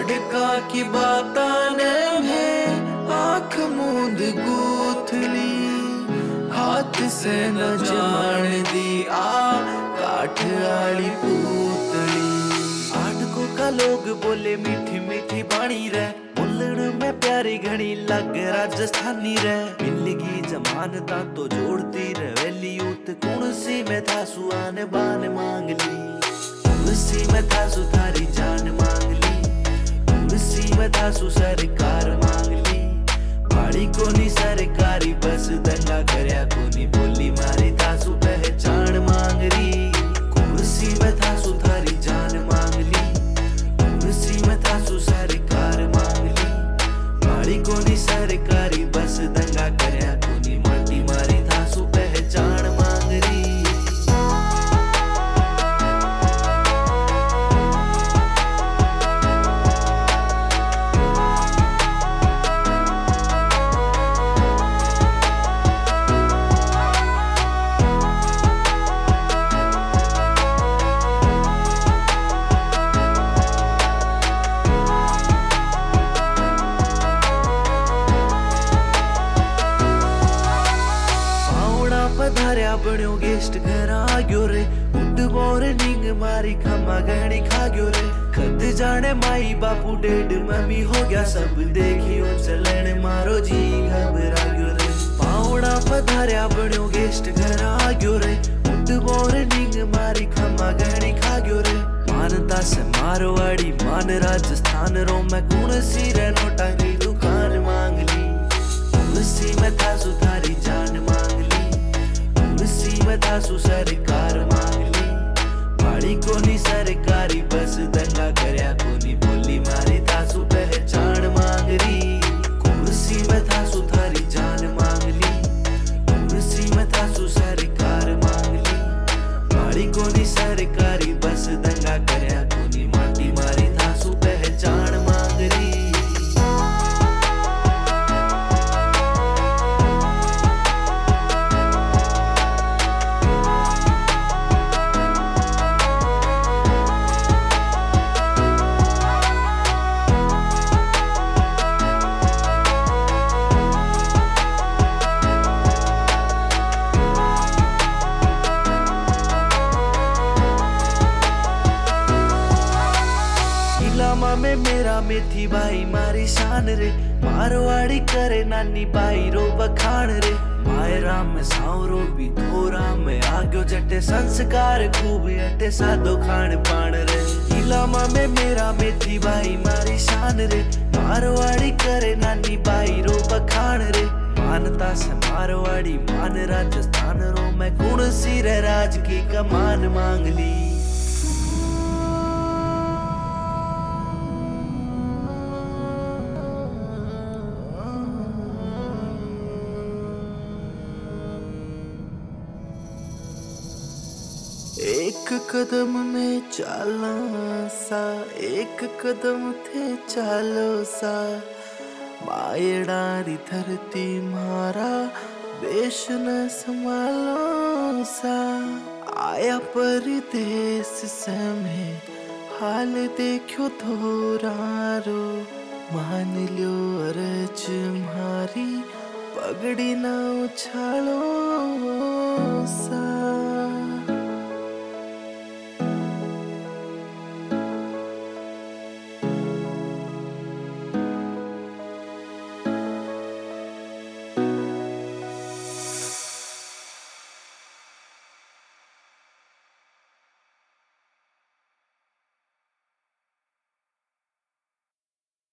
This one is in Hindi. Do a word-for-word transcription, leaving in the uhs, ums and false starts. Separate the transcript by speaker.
Speaker 1: लड़का की बाता ने में आंख मूंद गूथली, हाथ से न जान दी आ काठ आली पूतली। आटको का लोग बोले मीठी मीठी बाणी रे, बोलण में प्यारी घनी लग राजस्थानी रे। मिलगी जमानता तो जोड़ती रे वेली यूत, कौन सी में था सुहाने बान मांग ली, उसी में था सुधारी जान मांग ली, उसी में था सु सरकार मांग ली। बाड़ी कोनी सरकारी बस दंगा करया कोनी, बोली मारी था सु पहचान मांग री, कुर्सी में था सुधारी जान मांग ली, कुर्सी में था सु सरकार मांग ली। बाड़ी कोनी सरकारी बस दंगा करया कोनी, माटी मारी था सु पहचान मांग री। पधार्या बण्यो गेस्ट घर आ गयो रे, गुड मॉर्निंग मारी खमा गहनी खा गयो रे। खत जाने माई बापू डेड मम्मी हो गया सब देखियो चलन, मारो जी घबरा गयो रे। पावड़ा पधार्या बण्यो गेस्ट घर आ गयो रे, गुड मॉर्निंग मारी खमा गहनी खा गयो रे। मानता से मारवाड़ी मान राजस्थान रो, मैं कौन सी रे नोटा की दुकान मांग ली, उसी में था सुधारी जान मांग ली, उसी में था सु सरकार मांग ली। बाड़ी कोनी सरकारी बस दंगा करया कोनी, बोली मारी था सु पहचान मांग री, कुर्सी में था सुधारी जान मांग ली, कुर्सी में था सु सरकार मांग ली। बाड़ी कोनी सरकारी बस दंगा करया कोनी, माटी मारी था सु पहचान मांग री। लामा में मेरा मेथी भाई मारी शान रे, मारवाड़ी करे नानी बाई रो बखान रे। मायरा में सावरो भी थोरा में आग्यो जटे, संस्कार खूब अटे सादो खान पान रे। लामा में मेरा मेथी भाई मारी शान रे, मारवाड़ी करे नानी बाई रो बखान रे। मानता से मारवाड़ी मान राजस्थान रो, मैं कौन सी रे राज की कमान मांग ली। एक कदम में चाला सा, एक कदम थे चालो सा, मायड़ारी धरती मारा देश न संभालो सा। आया परदेश से मैं हाल देखो थोरारो, मान लो अर्ज मारी पगड़ी ना उछालो सा।